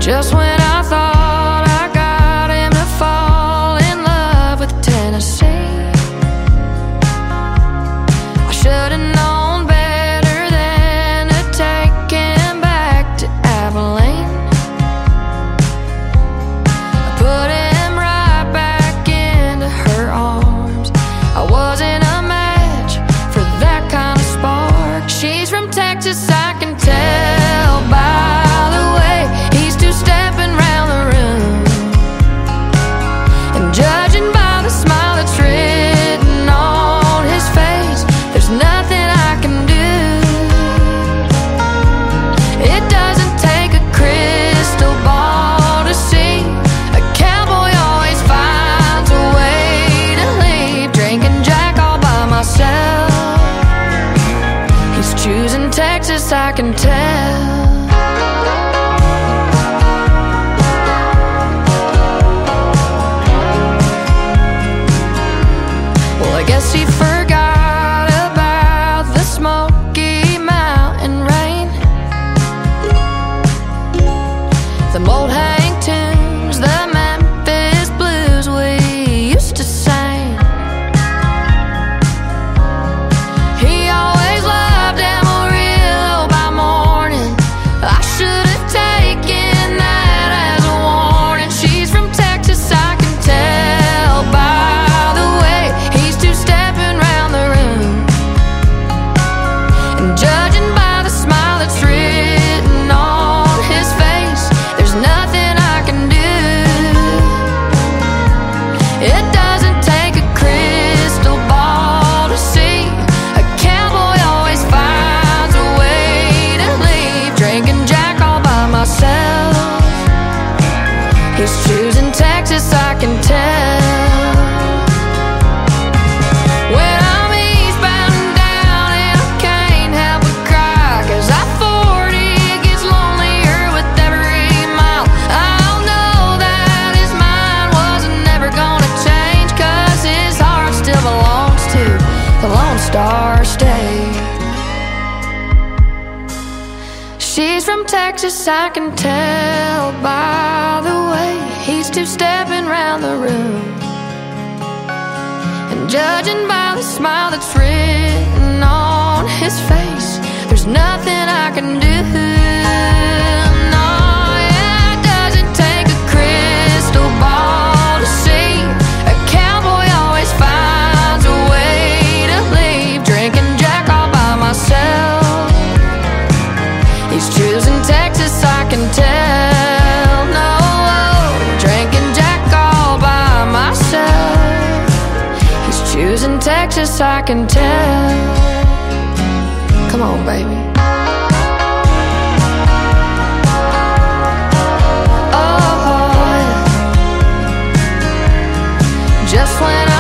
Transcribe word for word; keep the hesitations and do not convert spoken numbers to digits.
Just when I thought I got him to fall in love with Tennessee, I should've known better than to take him back to Abilene. I put him right back into her arms. I wasn't a match for that kind of spark. She's from Texas, I can tell by the way he's two-stepping round the room. And judging by the smile that's written on his face, there's nothing I can do. It doesn't take a crystal ball to see a cowboy always finds a way to leave. Drinking Jack all by myself, he's choosing Texas, I can tell. Well, I guess he forgot about the Smoky Mountain rain, the old hang tunes, the Memphis blues we used to sing. He always loved Amarillo by morning. I should have taken that as a warning. She's from Texas, I can tell by the way he's two-stepping round the room. And judging by the smile that's written on his face, there's nothing I can do. It doesn't take a crystal ball to see a cowboy always finds a way to leave. Drinking Jack all by myself, he's choosing Texas, I can tell. When I'm eastbound and down and I can't help but cry, 'cause I forty gets lonelier with every mile. I'll know that his mind wasn't never gonna change, 'cause his heart still belongs to the Lone Star State. She's from Texas, I can tell by the way he's two-stepping round the room. And judging by the smile that's written on his face, there's nothing I can do. No, yeah, it doesn't take a crystal ball to see a cowboy always finds a way to leave. Drinking Jack all by myself, he's choosing Texas, I can tell. No, drinking Jack all by myself, he's choosing Texas, I can tell. Come on, baby. Oh, yeah. Just when I